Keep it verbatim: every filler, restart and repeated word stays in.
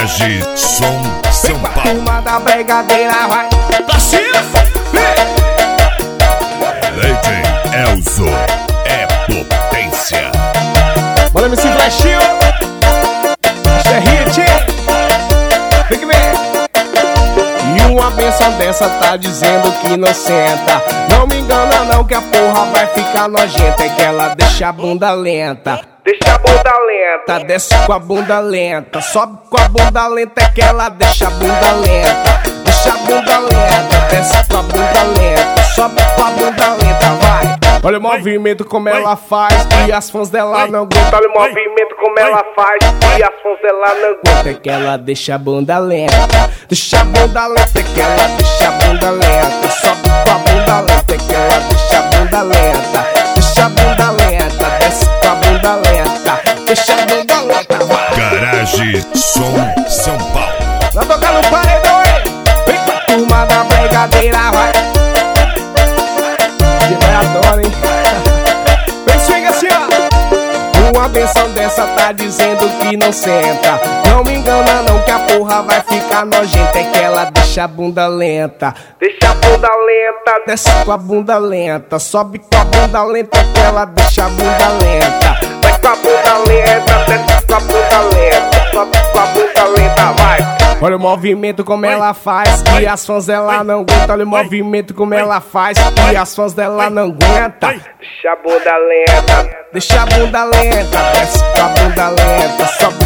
Garage Som São Paulo. Turma da brigadeira vai pra cima. D J Elzo é potência. Bora M C Flashinho. Isso é hit. Tem que ver. E uma benção dessa tá dizendo que não senta. Não me engana não que a porra vai ficar nojenta. É que ela deixa a bunda lenta. Deixa a bunda lenta, desce com a bunda lenta, sobe com a bunda lenta, é que ela deixa a bunda lenta. Deixa a bunda lenta, desce com a bunda lenta, sobe com a bunda lenta, vai. Olha o movimento como ela faz, e as fãs dela não aguentam. Olha o movimento como ela faz, e as fãs dela não aguentam. É que ela deixa a bunda lenta, deixa a bunda lenta, é que ela deixa a bunda lenta, sobe com a bunda lenta, é que ela deixa a bunda lenta. Deixa a bunda lenta, desce com a bunda lenta, deixa a bunda lenta, vai. Garage Som São Paulo. Vai tocar no paredão, hein? Vem com a turma da brigadeira, vai. Que vai adora, hein? Vem, swing assim, ó. Uma benção dessa tá dizendo que não senta. Não me engana não que a porra vai ficar nojenta. É que ela deixa a bunda lenta. Deixa a bunda lenta, desce com a bunda lenta, sobe com a bunda lenta, é que ela deixa a bunda lenta. Vai com a bunda lenta, desce com a bunda lenta, sobe com a bunda lenta, vai. Olha o movimento como ela faz, e as fãs dela não aguentam. Olha o movimento como ela faz, e as fãs dela não aguentam. Deixa a bunda lenta, deixa a bunda lenta, desce com a bunda lenta, sobe